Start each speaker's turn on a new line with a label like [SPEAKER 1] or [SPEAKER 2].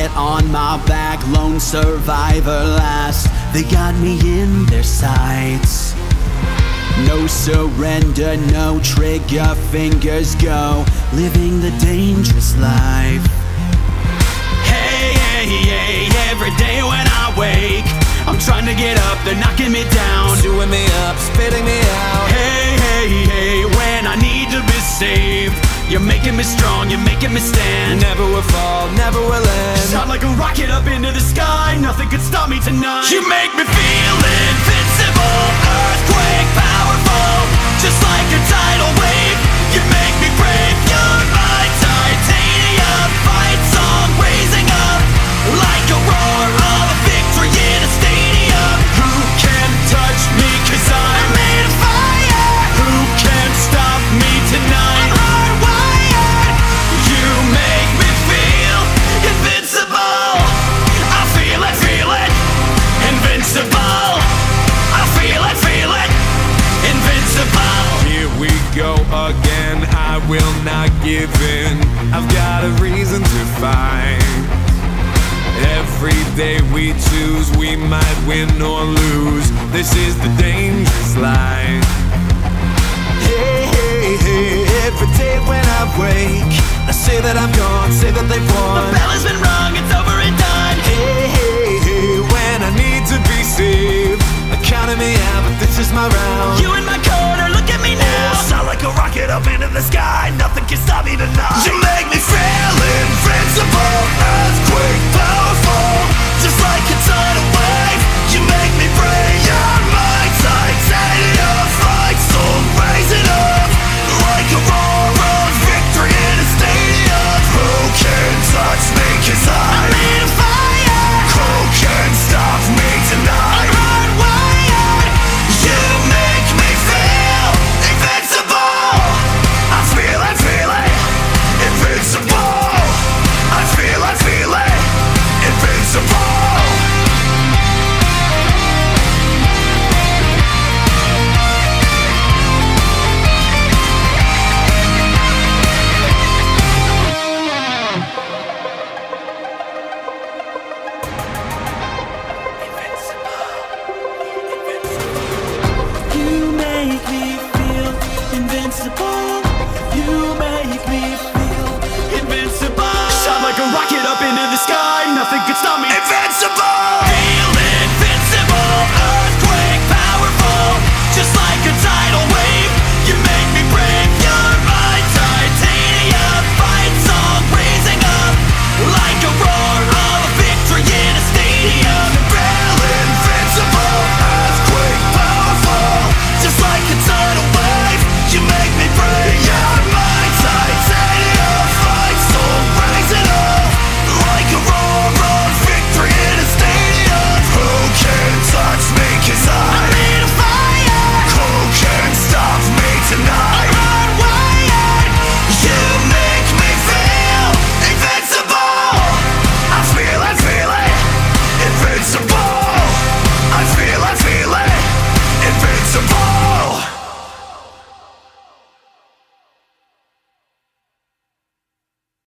[SPEAKER 1] target on my back, lone survivor last. They got me in their sights. No surrender, no trigger, fingers go, living the dangerous life. Hey, hey, hey, every day when I wake, I'm trying to get up, they're knocking me down,
[SPEAKER 2] chewing me up, spitting me out.
[SPEAKER 1] Hey, hey, hey, when I need to be saved, you're making me strong, you're making me stand.
[SPEAKER 2] Never will fall, never will end.
[SPEAKER 1] Shot like a rocket up into the sky, nothing could stop me tonight. You make me feel invincible, earthquake powerful, just like a tidal wave. You make me brave, you're my titanium. Fight song raising up, like a roar of a victory in a stadium. Who can touch me, 'cause I'm made of fire. Who can stop me tonight? I'm hardwired. You make me feel invincible. I feel it, invincible. I feel it, invincible.
[SPEAKER 2] Here we go again, I will not give in. I've got a reason to fight. Every day we choose, we might win or lose. This is the dangerous life. Hey, hey, hey, every day when I wake, I say that I'm gone, say that they've won.
[SPEAKER 1] The bell has been rung, it's over and done.
[SPEAKER 2] Hey, hey, hey, when I need to be saved, they're counting me out, but this is my round.
[SPEAKER 1] You in my corner, look at me now.
[SPEAKER 2] Shot like a rocket up into the sky, nothing can stop me tonight.
[SPEAKER 1] You make me feel invincible,
[SPEAKER 2] earthquake powerful,
[SPEAKER 1] just like a tidal wave. You make me brave.
[SPEAKER 2] You're my titanium. Fight soul raising up, like a roar of victory in a stadium. Who can touch me, 'cause
[SPEAKER 1] I'm made of fire.
[SPEAKER 2] Who can stop me tonight?
[SPEAKER 1] I'm hardwired.
[SPEAKER 2] You make me feel invincible. I feel it, invincible. I feel it, invincible.
[SPEAKER 1] You make me feel invincible. You make me feel invincible. Shot like a rocket up into the sky.